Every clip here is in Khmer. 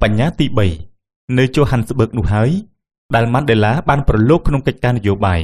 បញ្ញត្តិ3នៅ Johannesburg នោះហើយដែល Mandela បានប្រឡូកក្នុងកិច្ចការនយោបាយ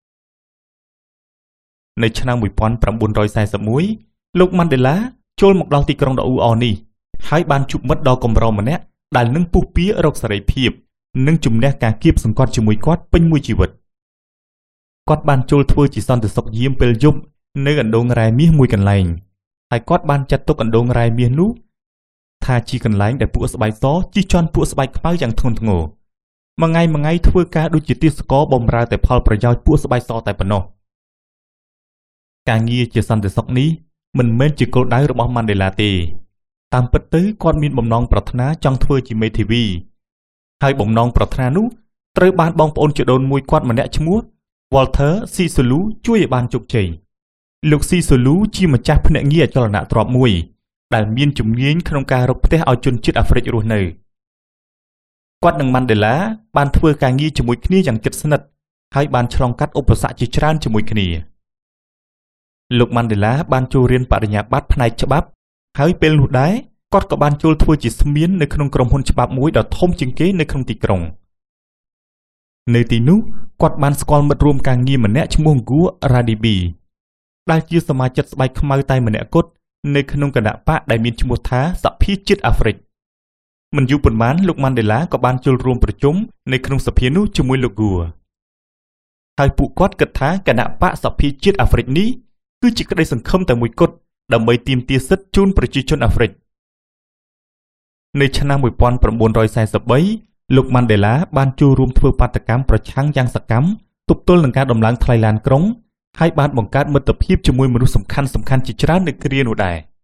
នៅឆ្នាំ 1941 លោក Mandela ចូលមកដល់ទីក្រុងដ៏អ៊ូអរនេះហើយបានជួបមិត្តដ៏កម្រម្នាក់ដែលនឹងពុះពៀរកសេរីភាពនិងជំនះការគៀបសង្កត់ជាមួយគាត់ពេញមួយជីវិតគាត់បានចូលធ្វើជាសន្តិសុខយាមពេលយប់នៅអណ្ដូងរ៉ែមាសមួយកន្លែងហើយគាត់បានចាត់ទុកអណ្ដូងរ៉ែមាសនោះថាជាកន្លែងដែលពួកស្បែកសជិះជាន់ពួកស្បែកខ្មៅយ៉ាងធ្ងន់ធ្ងរមួយថ្ងៃធ្វើការដូចជាទាសករបំរើតែផលប្រយោជន៍ពួកស្បែកសតែប៉ុណ្ណោះការងារជាសន្តិសុខនេះមិនមែនជាគោលដៅរបស់ Mandela ទេតាមពិតទៅគាត់មានបំណងប្រាថ្នាចង់ធ្វើជាមេធាវីហើយបំណងប្រាថ្នានោះត្រូវបានបងប្អូនជីដូនមួយគាត់ម្នាក់ឈ្មោះ Walter Sisulu ជួយឲ្យបានជោគជ័យលោក Sisulu ជាម្ចាស់ភ្នាក់ងារអចលនទ្រព្យមួយដែលមានជំនាញក្នុងការរកផ្ទះឲ្យជនជាតិអាហ្វ្រិករស់នៅគាត់និង Mandela បានធ្វើការងារជាមួយគ្នាយ៉ាងជិតស្និទ្ធហើយបានឆ្លងកាត់ឧបសគ្គជាច្រើនជាមួយគ្នាលោក Mandela បានចូលរៀនបរិញ្ញាបត្រផ្នែកច្បាប់ហើយពេលនោះដែរគាត់ក៏បានចូលធ្វើជាស្មៀននៅក្នុងក្រុមហ៊ុនច្បាប់មួយដ៏ធំជាងគេនៅក្នុងទីក្រុងនៅទីនោះគាត់បានស្គាល់មិត្តរួមការងារម្នាក់ឈ្មោះ Ngua Radebe ដែលជាសមាជិកស្បែកខ្មៅតែម្នាក់គត់នៅក្នុងគណៈបកដែលមានឈ្មោះថាសភាជាតិអាហ្វ្រិកមិនយូរប៉ុន្មានលោក Mandela ក៏បានចូលរួមប្រជុំនៅក្នុងសភានោះជាមួយលោក Ngua ហើយពួកគាត់គិតថាគណៈបកសភាជាតិអាហ្វ្រិកនេះគឺជាក្តីសង្ឃឹមតែមួយគត់ដើម្បីទាមទារសិទ្ធិជូនប្រជាជនអាហ្វ្រិកនៅឆ្នាំ 1943 លោក Mandela បានចូលរួមធ្វើបាតកម្មប្រឆាំងយ៉ាងសកម្មទប់ទល់នឹងការដំឡើងថ្លៃឡានក្រុងហើយបានបង្កើតមិត្តភាពជាមួយមនុស្សសំខាន់ៗជាច្រើននៅគ្រានោះដែរ